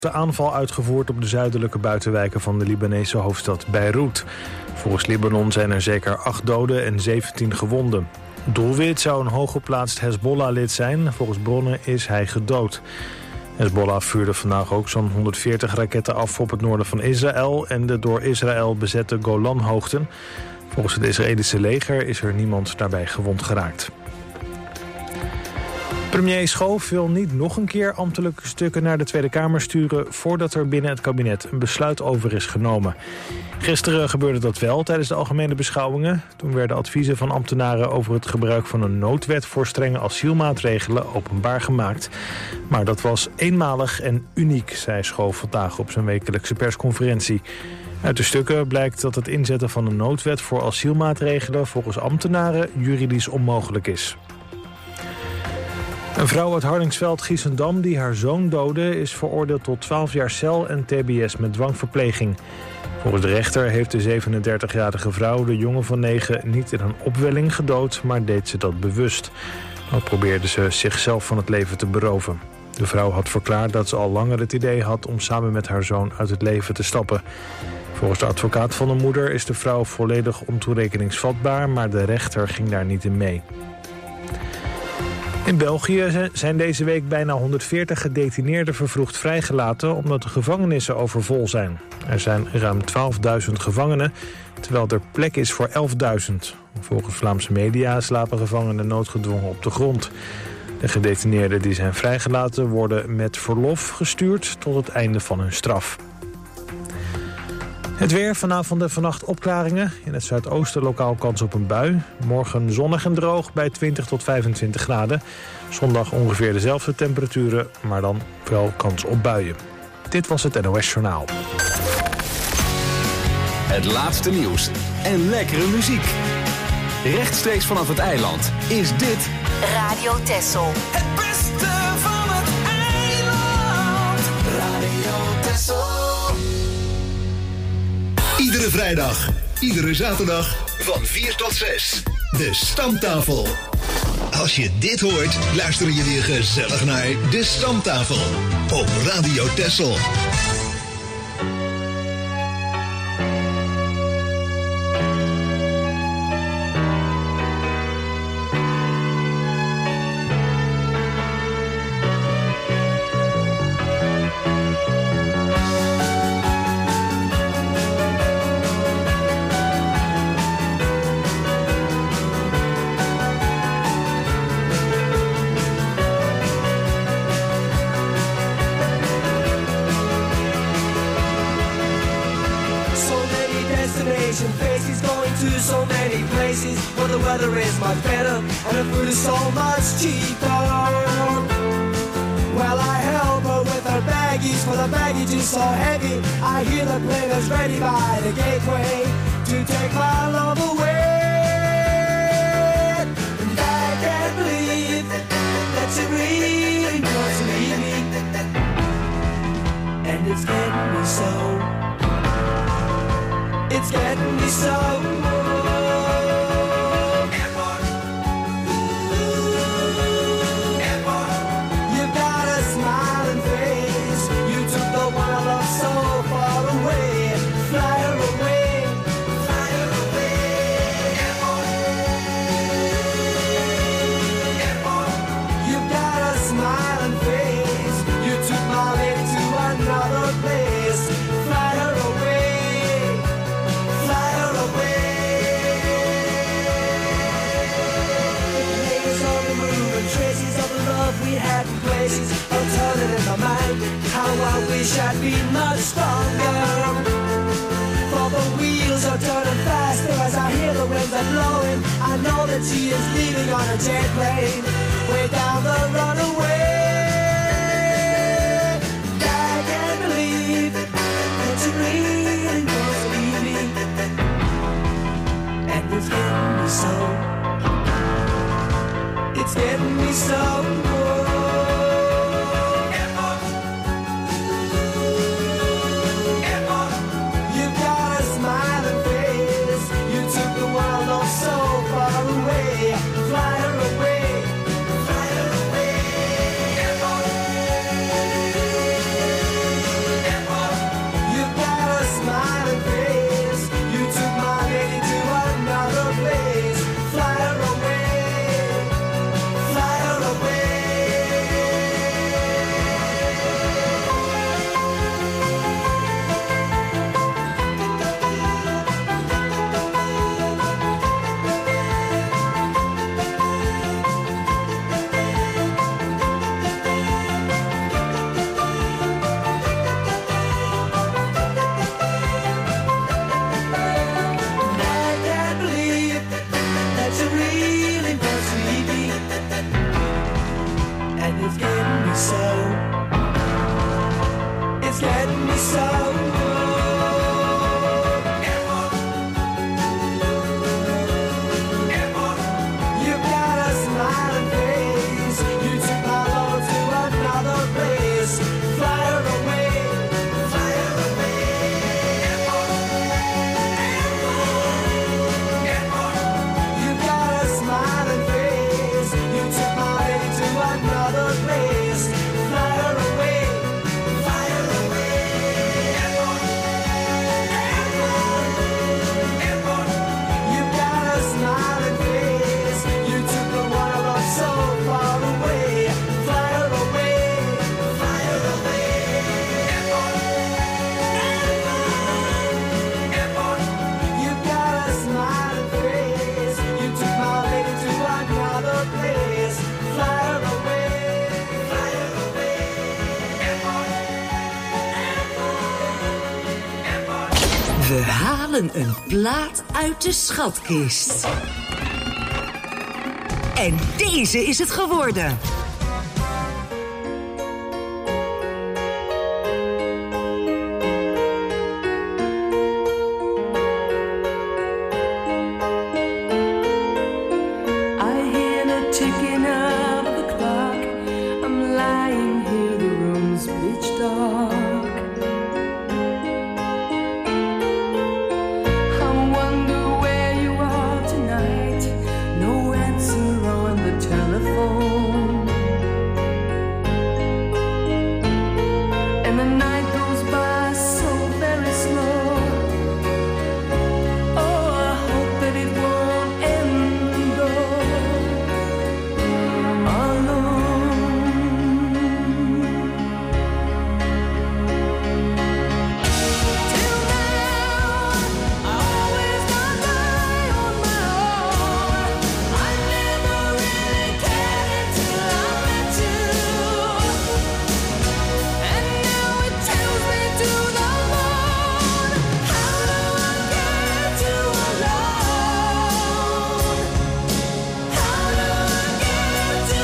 De aanval uitgevoerd op de zuidelijke buitenwijken van de Libanese hoofdstad Beirut. Volgens Libanon zijn er zeker 8 doden en 17 gewonden. Doelwit zou een hooggeplaatst Hezbollah-lid zijn. Volgens bronnen is hij gedood. Hezbollah vuurde vandaag ook zo'n 140 raketten af op het noorden van Israël en de door Israël bezette Golanhoogten. Volgens het Israëlische leger is er niemand daarbij gewond geraakt. Premier Schoof wil niet nog een keer ambtelijke stukken naar de Tweede Kamer sturen voordat er binnen het kabinet een besluit over is genomen. Gisteren gebeurde dat wel tijdens de algemene beschouwingen. Toen werden adviezen van ambtenaren over het gebruik van een noodwet voor strenge asielmaatregelen openbaar gemaakt. Maar dat was eenmalig en uniek, zei Schoof vandaag op zijn wekelijkse persconferentie. Uit de stukken blijkt dat het inzetten van een noodwet voor asielmaatregelen volgens ambtenaren juridisch onmogelijk is. Een vrouw uit Hardingsveld-Giessendam die haar zoon doodde is veroordeeld tot 12 jaar cel en tbs met dwangverpleging. Volgens de rechter heeft de 37-jarige vrouw de jongen van 9 niet in een opwelling gedood, maar deed ze dat bewust. Dan probeerde ze zichzelf van het leven te beroven. De vrouw had verklaard dat ze al langer het idee had om samen met haar zoon uit het leven te stappen. Volgens de advocaat van de moeder is de vrouw volledig ontoerekeningsvatbaar, maar de rechter ging daar niet in mee. In België zijn deze week bijna 140 gedetineerden vervroegd vrijgelaten omdat de gevangenissen overvol zijn. Er zijn ruim 12.000 gevangenen, terwijl er plek is voor 11.000. Volgens Vlaamse media slapen gevangenen noodgedwongen op de grond. De gedetineerden die zijn vrijgelaten worden met verlof gestuurd tot het einde van hun straf. Het weer, vanavond en vannacht opklaringen. In het zuidoosten lokaal kans op een bui. Morgen zonnig en droog bij 20 tot 25 graden. Zondag ongeveer dezelfde temperaturen, maar dan wel kans op buien. Dit was het NOS Journaal. Het laatste nieuws en lekkere muziek. Rechtstreeks vanaf het eiland is dit Radio Texel. Het beste van het eiland. Radio Texel. Iedere vrijdag, iedere zaterdag van 4 tot 6. De Stamtafel. Als je dit hoort, luister je weer gezellig naar De Stamtafel op Radio Texel. So heavy, I hear the players ready by the gateway to take my love away. And I can't believe that you really want to leave me. And it's getting me so. It's getting me so. I wish I'd be much stronger. For the wheels are turning faster as I hear the winds are blowing. I know that she is leaving on a jet plane way down the runaway. I can't believe that you really want to leave me. And it's getting me so. It's getting me so. Fly her away, fly her away. getting me so. You've got a smiling face. You took my love to another place. Fly her away, fly her away. You've got a smiling face. You took my lady to another place. Fly her away, fly her away. You've got a smiling face. You took the one I love so far away. Fly her away, fly her away. You've got a smiling face. You took my lady to another place. Fly her away, fly her away. We halen een plaat uit de schatkist. En deze is het geworden. I hear the ticking of the clock. I'm lying here, the room's pitch dark. I wonder where you are tonight. No answer on the telephone. And the night goes by so very slow. Oh, I hope that it won't end though. Alone. Till now, I always got by on my own. I never really cared until I met you. And now it tells me to the moon. How do I get you alone? How do I get you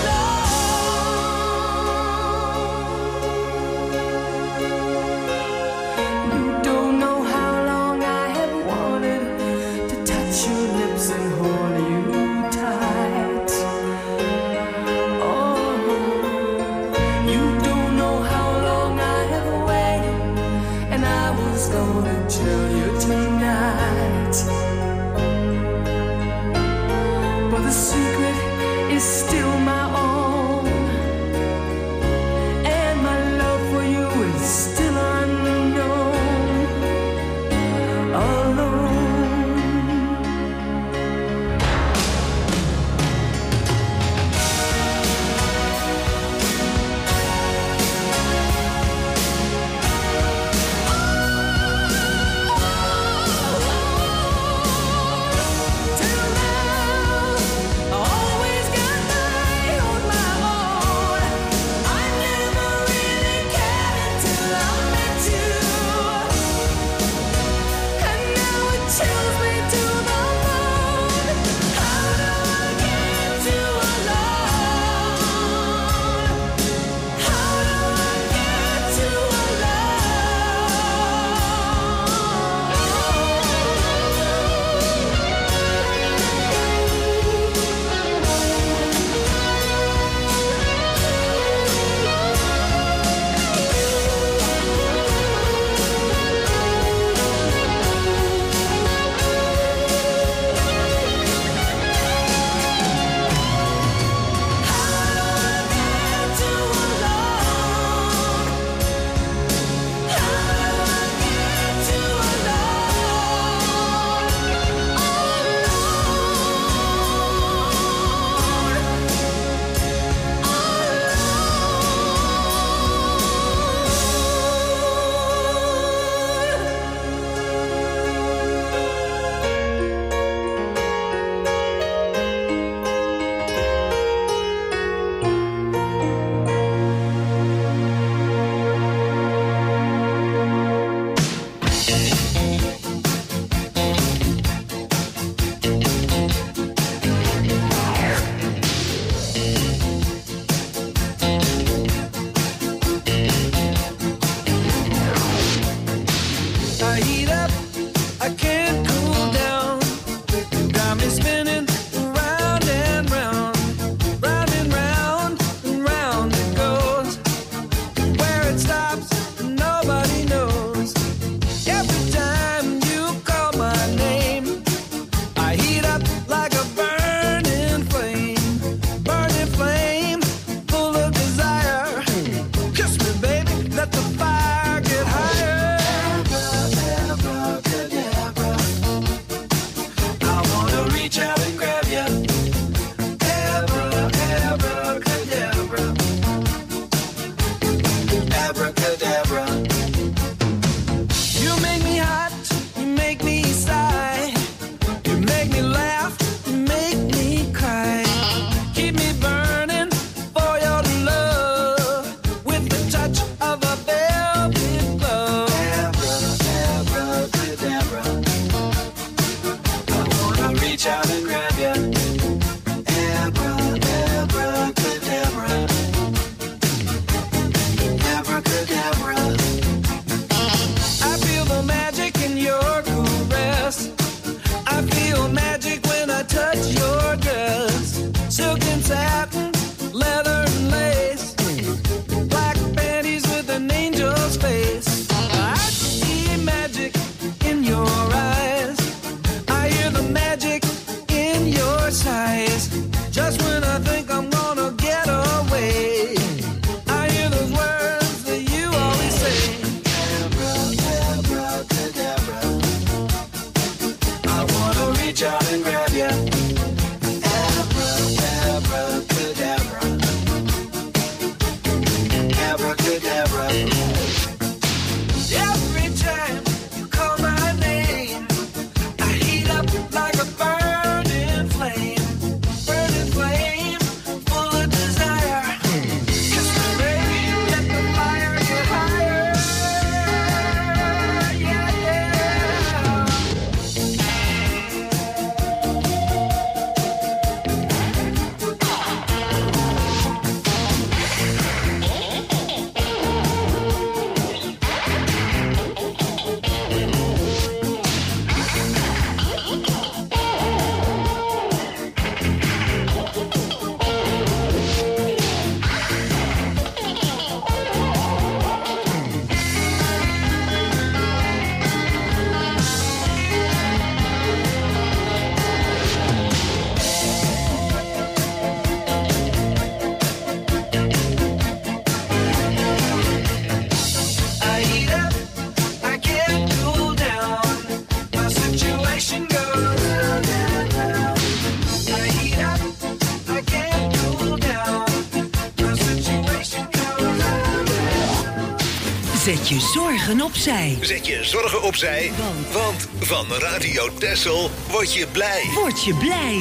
alone? You don't know how long I have wanted to touch your lips and hold you tight. Oh, you don't know how long I have waited, and I was gonna tell you tonight. But the secret is still my own, and my love for you is still unknown. Alone. Zet je zorgen opzij. Zet je zorgen opzij, want van Radio Texel word je blij. Word je blij.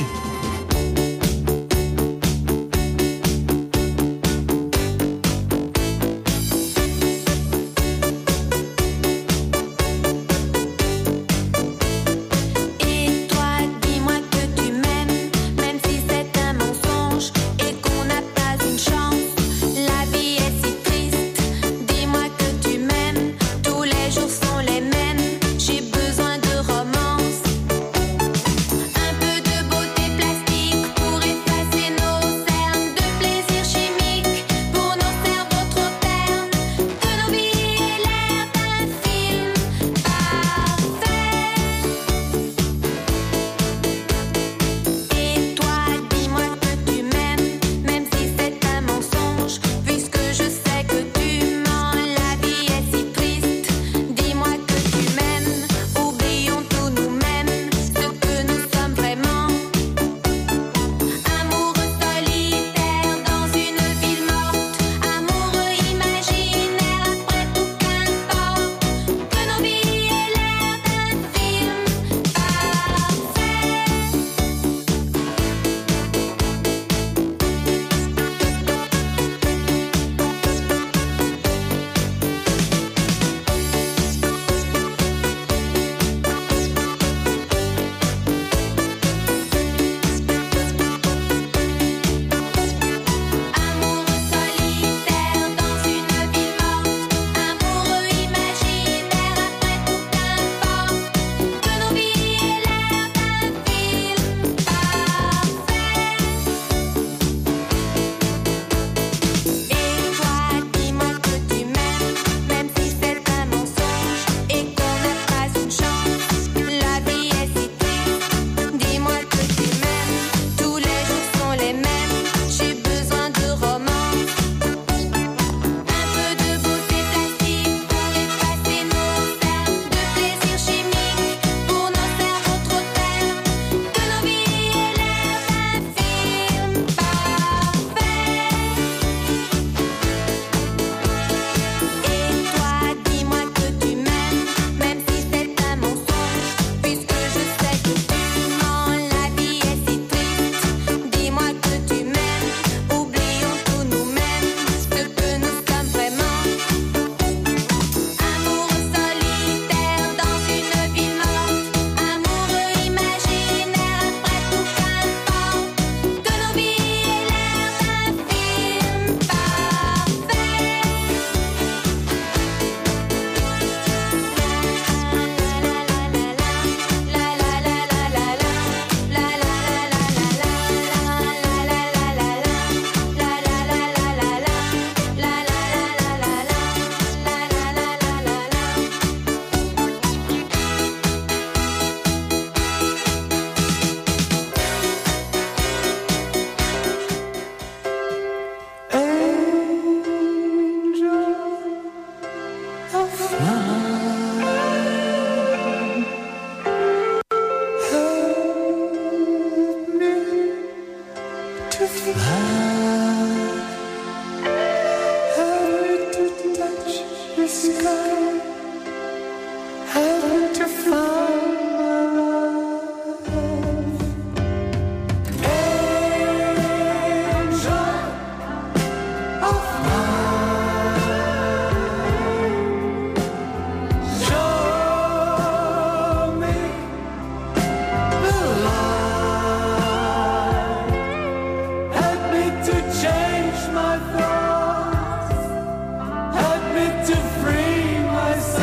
To free myself.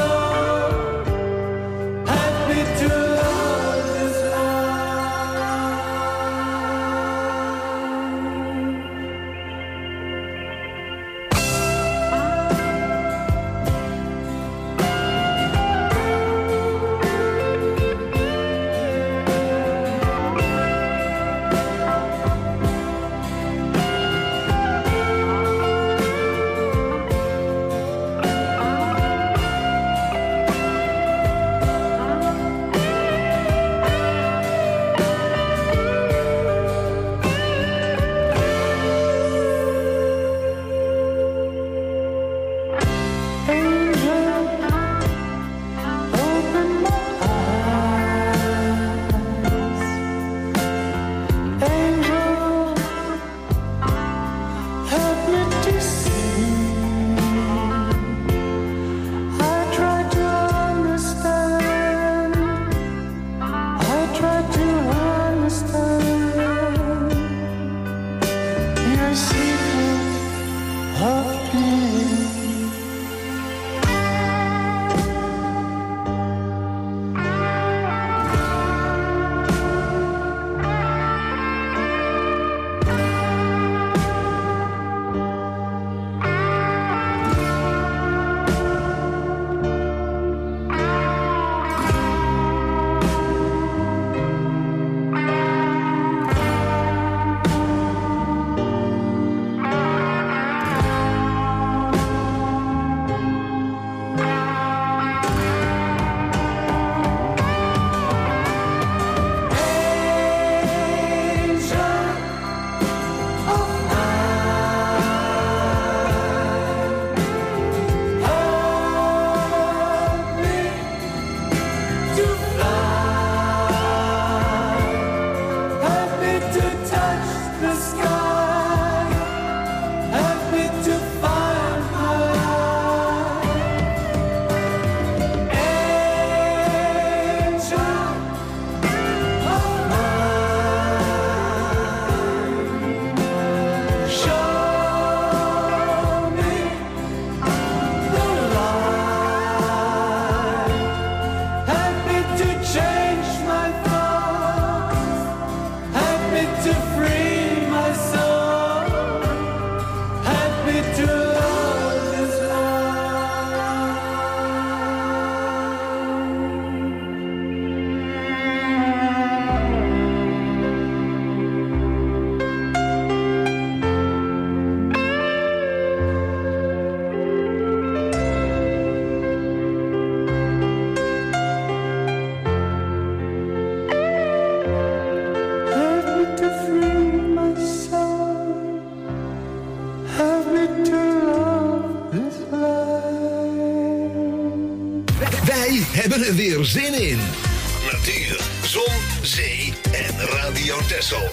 Wij hebben er weer zin in. Natuur, zon, zee en Radio Texel.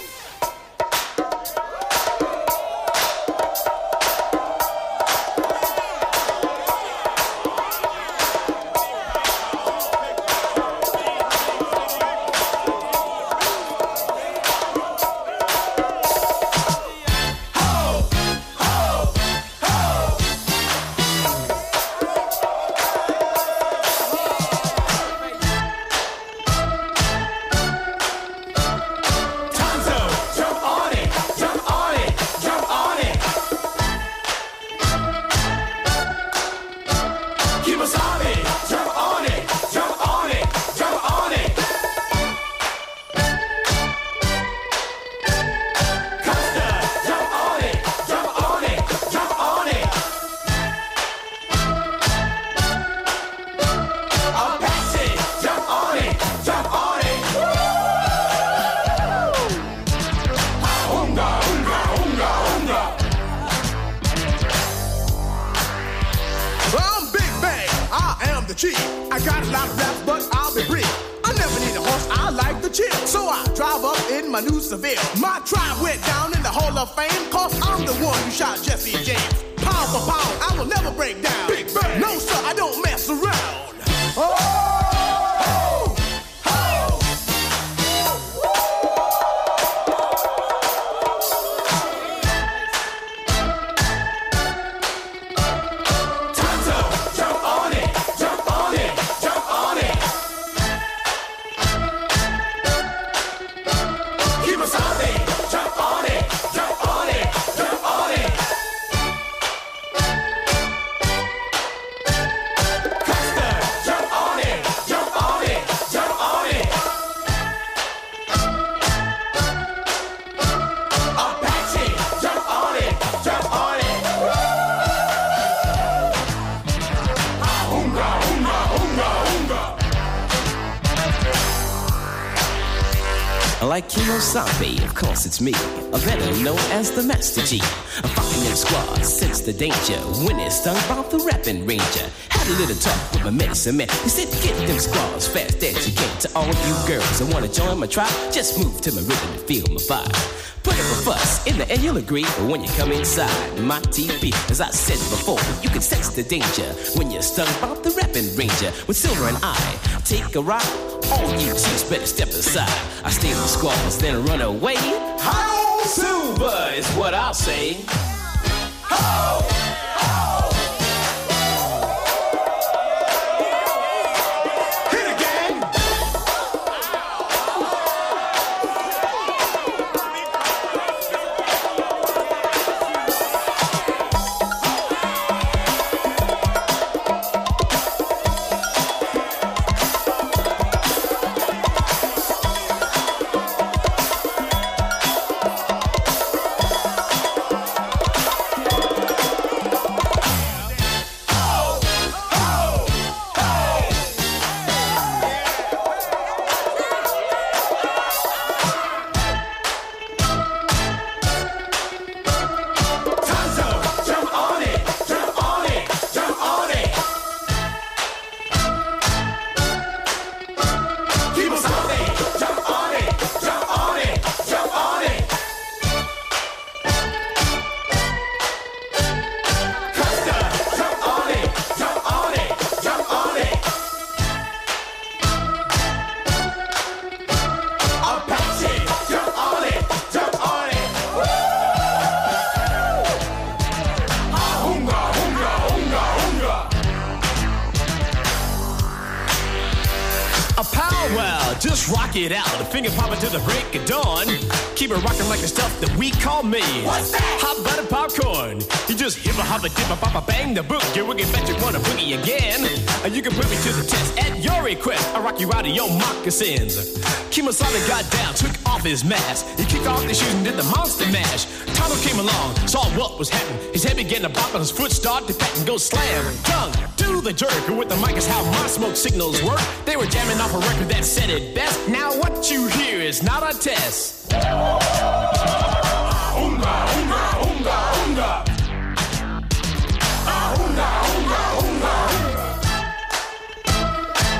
Like Kemosabe, of course it's me, better known as the Master G. I'm fucking in squad, sense the danger, when it's stung by the rapping ranger. Had a little talk with my medicine man, he said get them squads fast as you can. To all you girls that wanna join my tribe, just move to my rhythm and feel my vibe. Put up a fuss, in the end you'll agree, but when you come inside my TV, as I said before, you can sense the danger when you're stung by the rapping ranger. With Silver and I take a ride, all you chicks better step aside. I stay in the squads, then run away. Ho, Silver is what I'll say. Ho! It out, the finger popping till the break of dawn. Keep it rocking like the stuff that we call me. What's that? Hot butter popcorn. You just hip a hop a dip a pop a bang the book. You wicked bet you wanna boogie again. You can put me to the test at your request. I rock you out of your moccasins. Kemosabe got down, took off his mask. He kicked off the shoes and did the monster mash. Tonto came along, saw what was happening. His head began to bop and his foot started to pat and go slam. Tongue to the jerk, and with the mic is how my smoke signals work. They were jamming off a record that said it best. Now what you hear is not a test. Unga, unga, unga, unga. Unga, unga, unga, unga.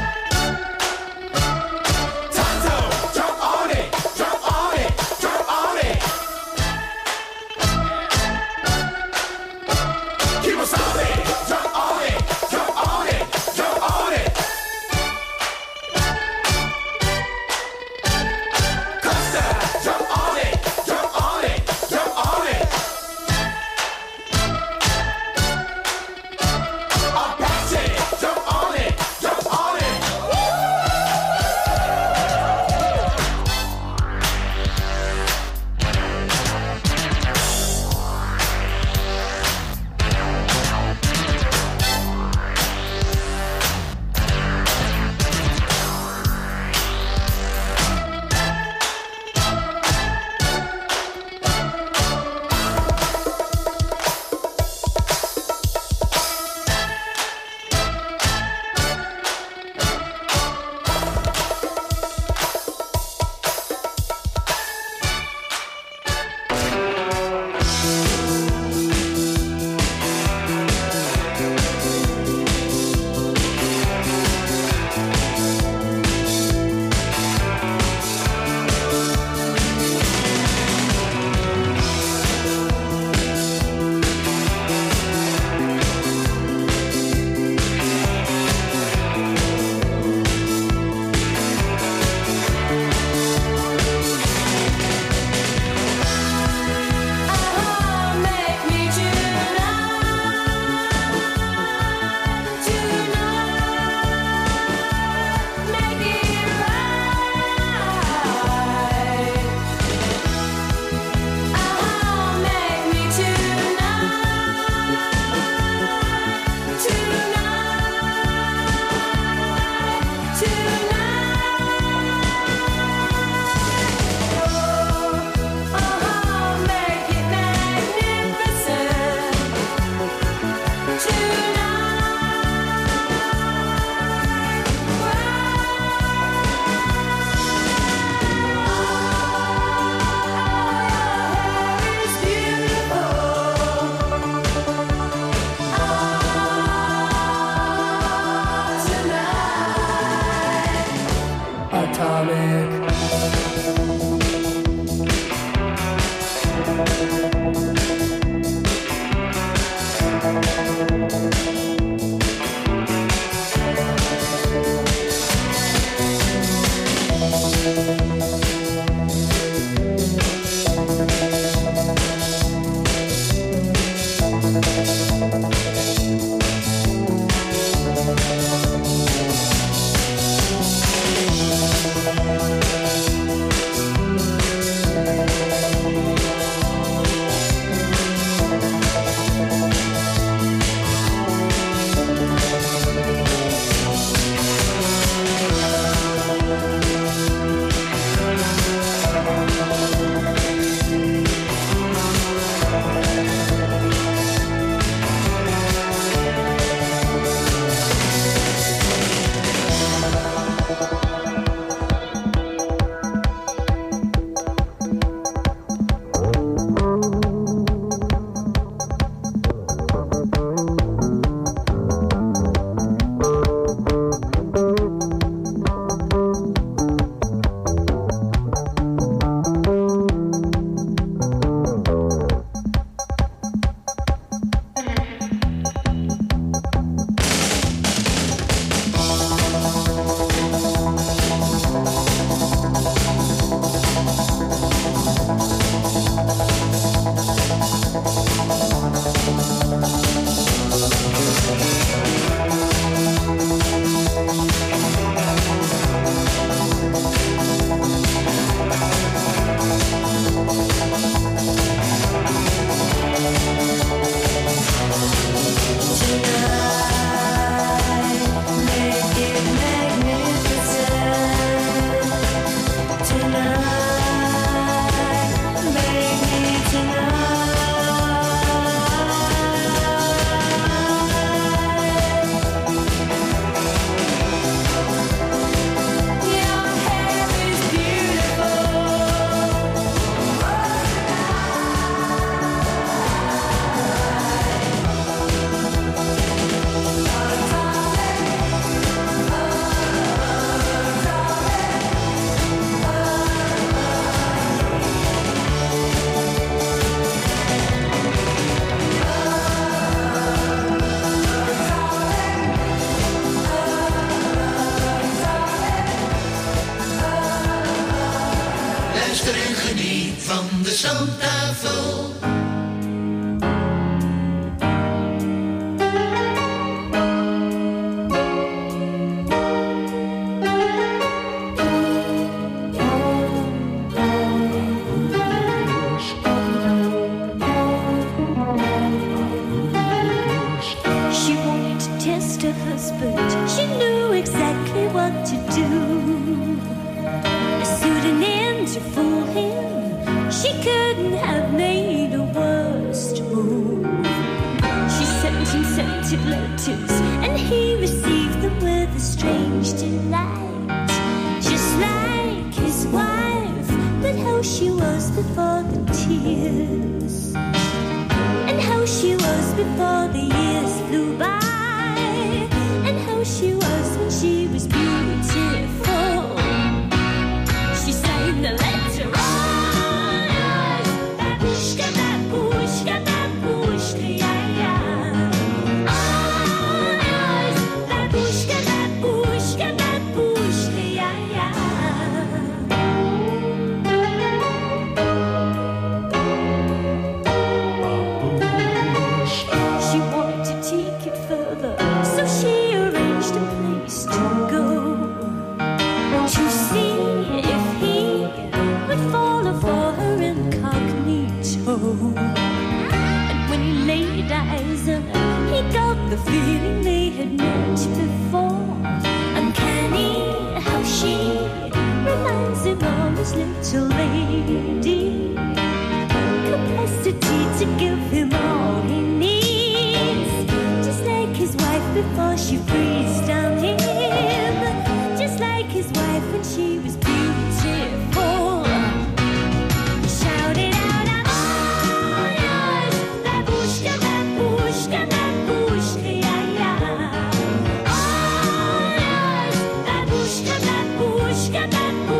comic. Babushka,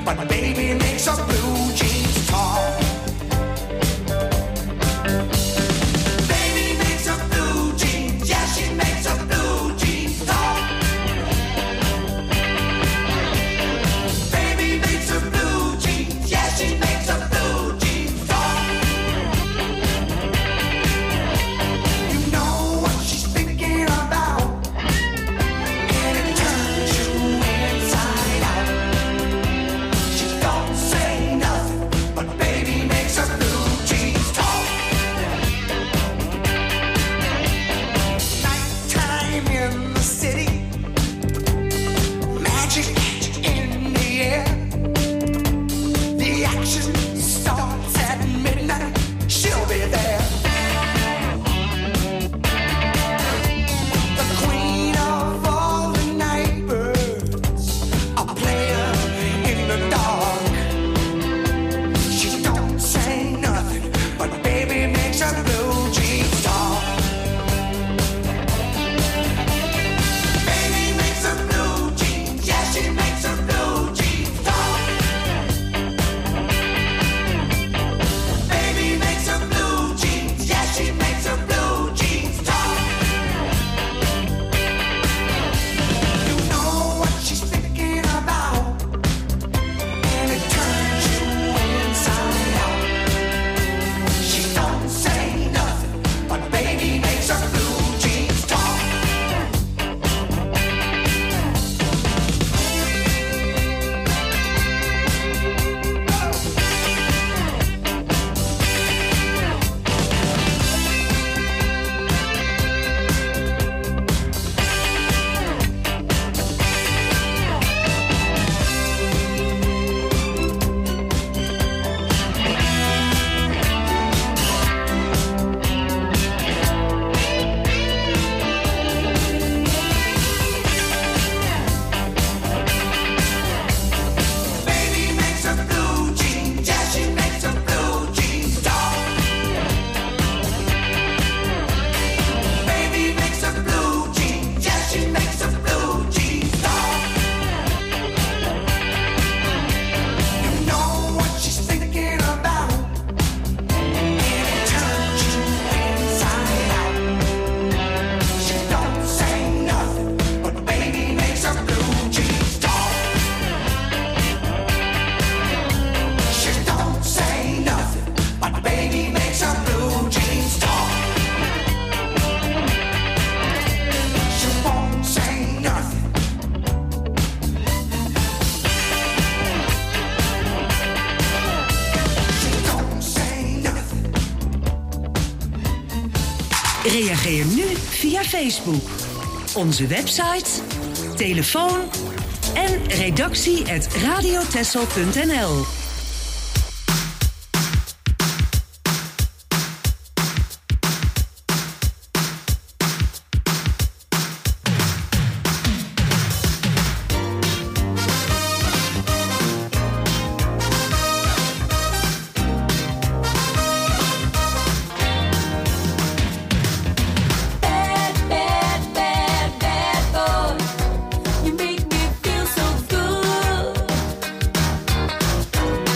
but baby makes her blue jeans talk. Baby makes her blue jeans, yeah, she makes her blue jeans talk. Baby makes her blue jeans, yeah, she makes her blue jeans talk. You know what she's thinking about, and it turns you inside out. She don't say nothing, but baby makes her blue jeans talk. Nighttime in the city, magic in the air. The action starts at midnight, she'll be there. The queen of all the night birds, a player in the dark. She don't say nothing, but baby makes her blue jeans talk. Baby makes her blue jeans, yeah, she makes her blue jeans talk. Baby makes her blue jeans, yeah, she makes her blue jeans talk. You know what she's thinking about, and it turns you inside out. She don't say nothing, but baby makes her blue jeans talk. Baby makes her blue jeans, yeah, she makes her blue jeans talk. Baby makes her blue jeans, yeah, she makes her blue jeans talk. You know what she's thinking about, and it turns you inside out. She don't say nothing, but baby makes her blue jeans talk. She don't say nothing, but baby makes her blue jeans talk. She won't say nothing. She don't say nothing. Reageer nu via Facebook, onze website, telefoon en redactie@radiotessel.nl. Bad, bad, bad, bad boy. You make me feel so good.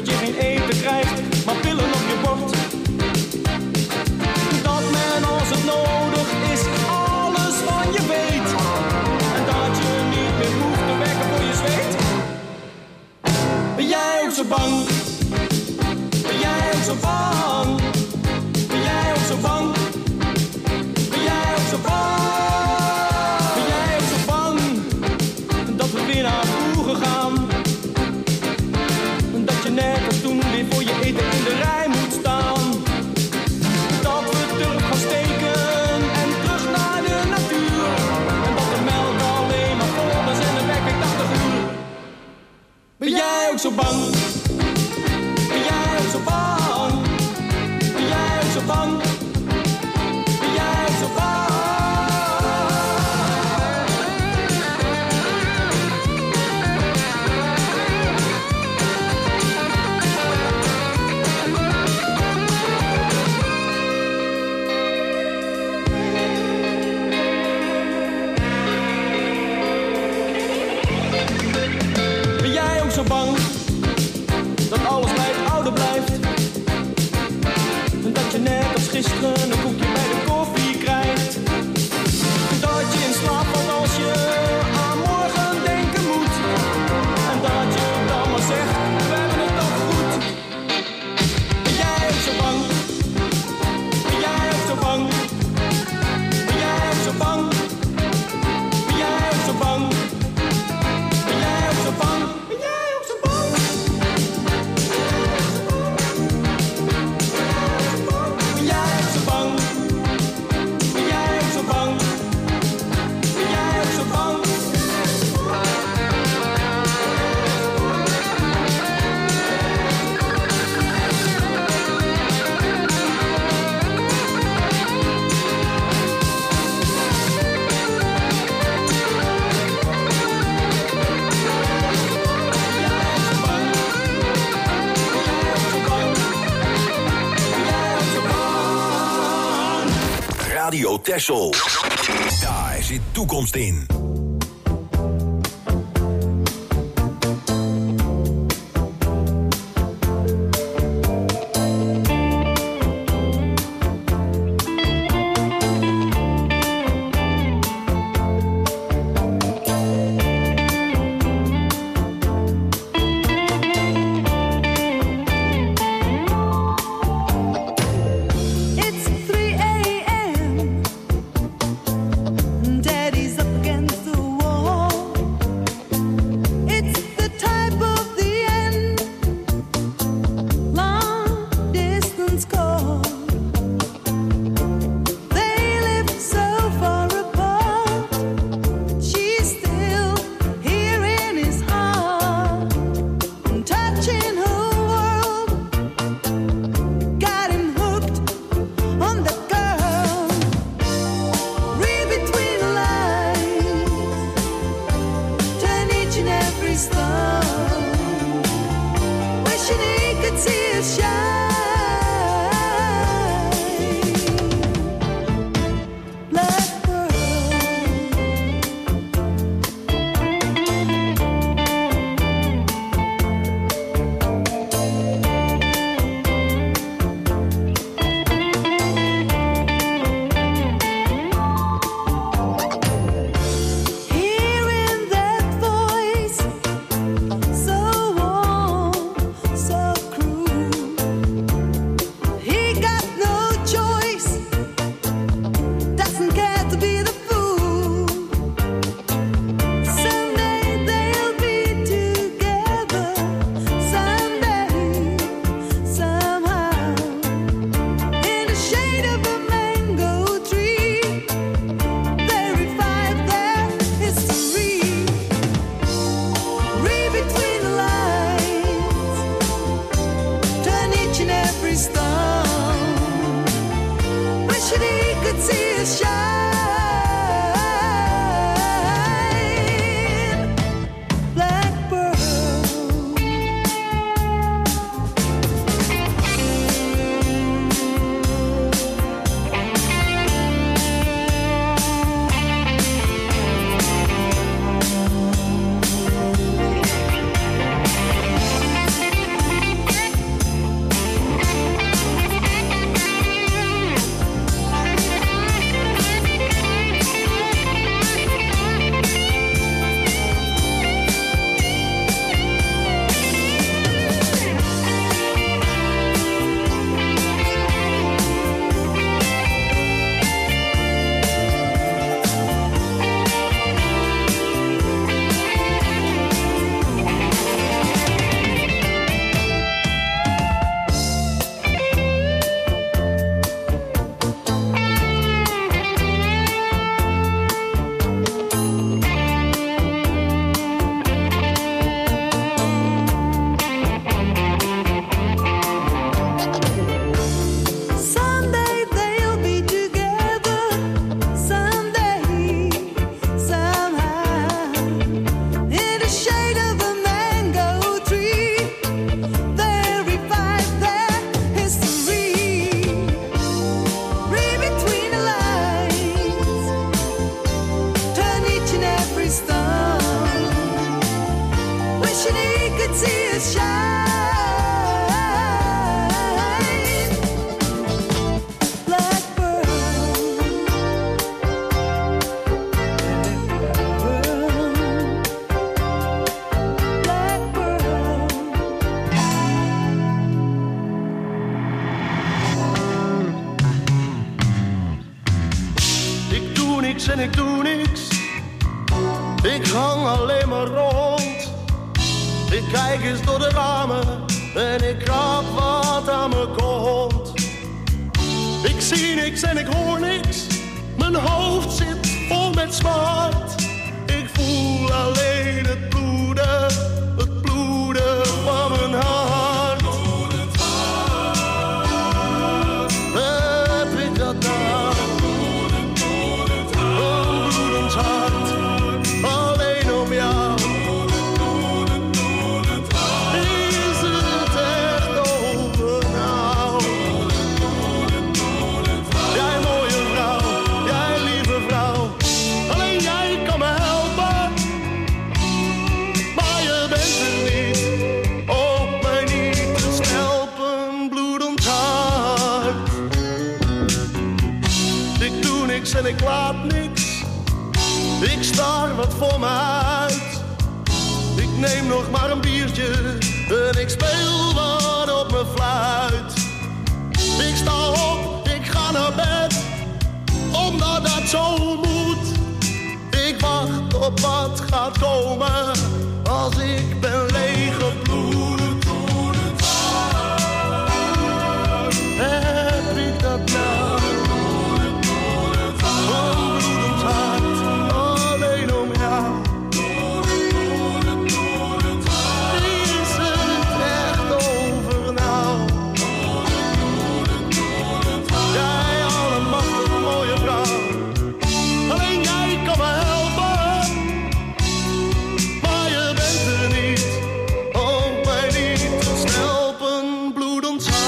dat je geen eten krijgt, maar pillen op je bord. Dat men als het nodig is alles van je weet. En dat je niet meer hoeft te werken voor je zweet. Ben jij ook zo bang? Ben jij ook zo bang? Ben jij ook zo bang? Ben jij ook zo bang? Ben jij ook zo bang dat we weer naar vroeger gaan? Dat je net als toen weer voor je eten in de rij moet staan. Dat we terug gaan steken en terug naar de natuur. En dat de melk alleen maar vol is en de werkweek 80 uur. Ben jij ook zo bang? Ben jij ook zo bang? Ben jij ook zo bang? Ben jij ook zo bang? Ben jij ook zo bang dat alles bij het oude blijft? En dat je net als gisteren een koekje bij de koffie krijgt? Dat je in slaap valt als je aan morgen denken moet? En dat je dan maar zegt, we hebben het toch goed? Ben jij ook zo bang? Ben jij ook zo bang? Ben jij ook zo bang? Ben jij ook zo bang? Ben jij ook zo bang? Ben jij ook zo bang? Ben jij ook zo bang? Ben jij ook zo bang? Ben jij ook zo bang? Radio Texel. Daar zit toekomst in. It's 3 a.m. Daddy's up against the wall. It's the type of the end. Long distance call. They live so far apart. She's still here in his heart, touching her world. Got him hooked on the girl. Read between the lines, turn each and every star. Wishing he could see us shine. Blackbird. Hearing that voice Ik hang alleen maar rond. Ik kijk eens door de ramen en ik krap wat aan me komt. Ik zie niks en ik hoor niks. Mijn hoofd zit vol met smart. Ik voel alleen het bloeden van mijn hart. Heb ik dat nou? Een bloedend hart, alleen om jou. Is het echt over nou? Jij mooie vrouw, jij lieve vrouw, alleen jij kan me helpen. Maar je bent er niet, ook mij niet te schelpen, bloedend hart. Ik doe niks en ik laat niks. Ik staar wat voor me uit. Ik neem nog maar een biertje en ik speel wat op mijn fluit. Ik sta op, ik ga naar bed, omdat dat zo moet. Ik wacht op wat gaat komen als ik ben leeggebloed. Heb ik dat nou? Een bloedend hart, alleen om jou. Is het echt over nou? Jij allemachtig mooie vrouw, alleen jij kan me helpen. Maar je bent er niet, ook mij niet te schelpen, bloedend hart.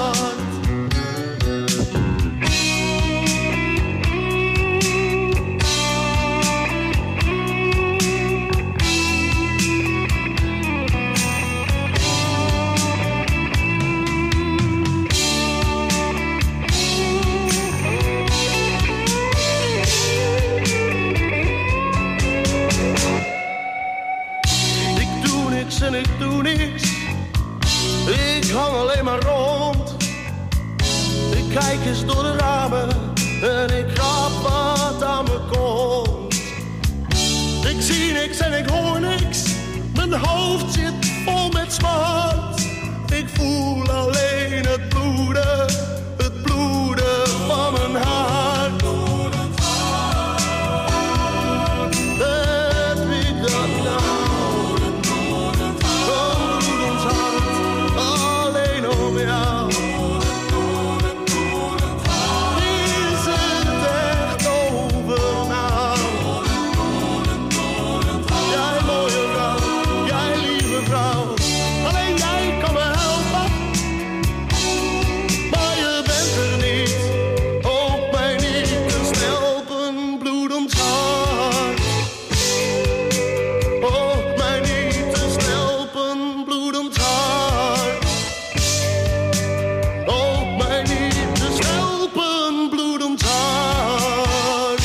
Ik doe niks en ik doe niks. Ik hang alleen maar rond. Ik kijk eens door de ramen en ik krap wat aan me komt. Ik zie niks en ik hoor niks. Mijn hoofd zit vol met smart. Ik voel alleen het bloeden van mijn hart. Heb ik dat nou? Een bloedend hart, alleen om jou. Is het echt over nou? Jij mooie vrouw, jij lieve vrouw, alleen jij kan me helpen. Maar je bent er niet, ook mij niet te schelpen, bloedend hart. Ook mij niet te schelpen, bloedend hart. Ook mij niet te schelpen, bloedend hart.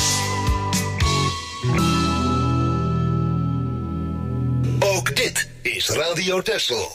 Ook dit is Radio Texel.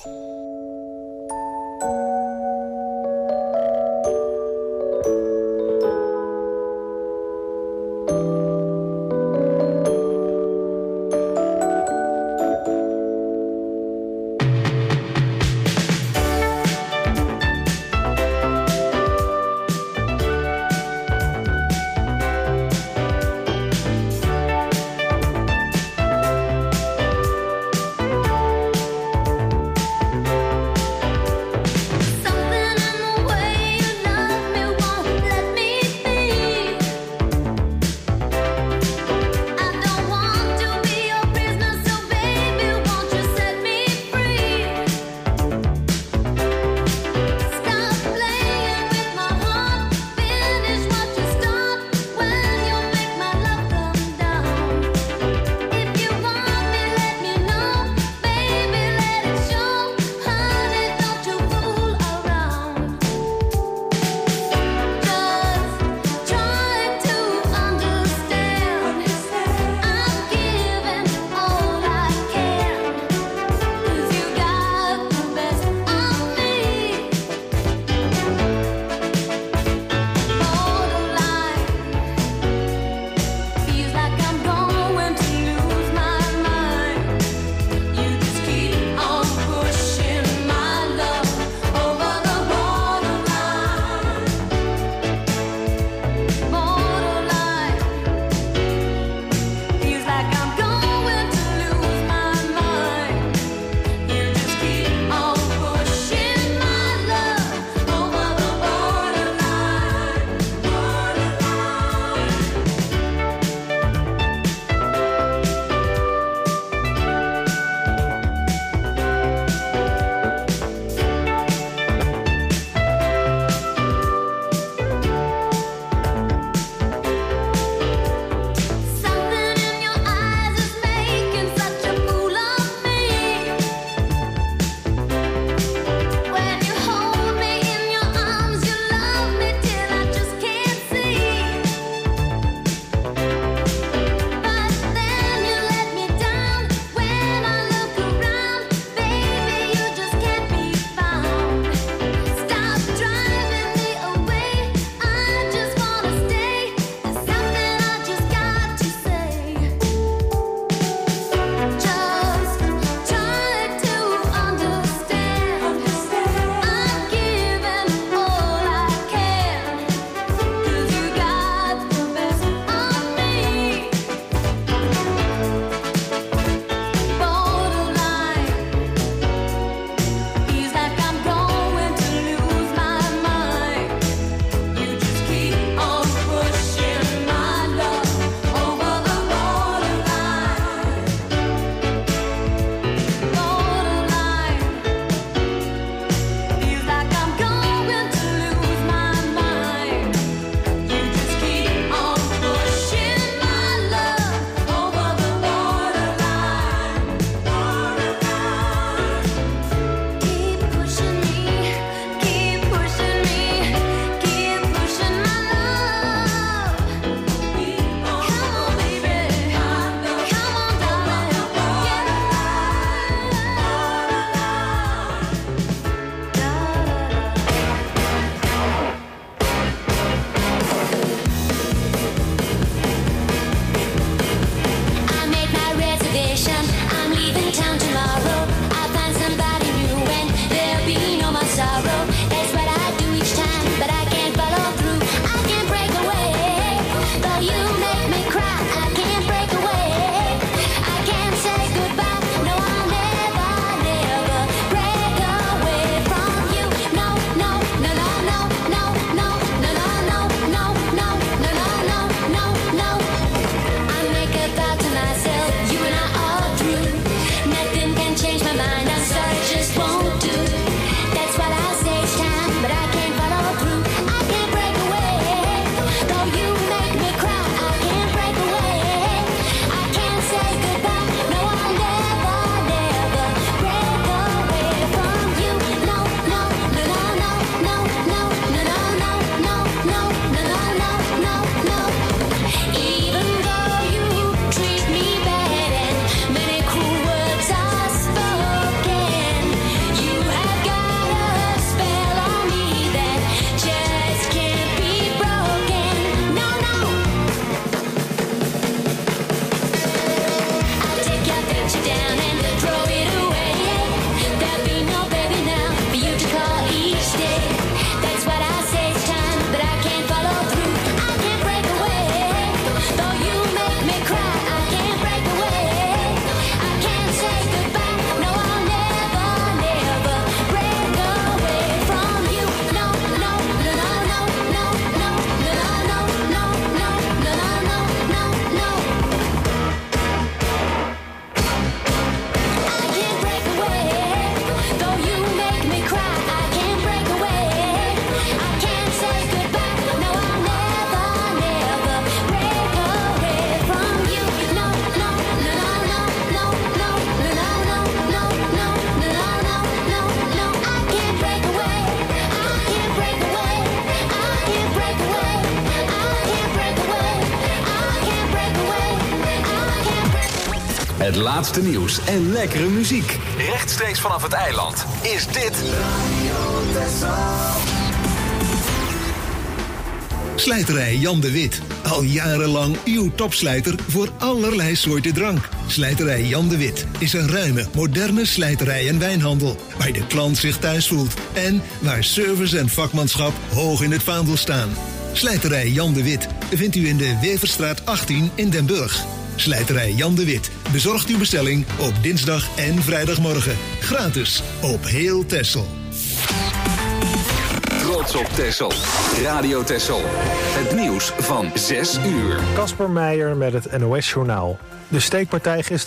Het laatste nieuws en lekkere muziek. Rechtstreeks vanaf het eiland is dit Slijterij Jan de Wit. Al jarenlang uw topslijter voor allerlei soorten drank. Slijterij Jan de Wit is een ruime, moderne slijterij en wijnhandel. Waar de klant zich thuis voelt. En waar service en vakmanschap hoog in het vaandel staan. Slijterij Jan de Wit vindt u in de Weverstraat 18 in Den Burg. Slijterij Jan de Wit bezorgt uw bestelling op dinsdag en vrijdagmorgen. Gratis op heel Texel. Trots op Texel. Radio Texel. Het nieuws van 6 uur. Casper Meijer met het NOS-journaal. De steekpartij gisteren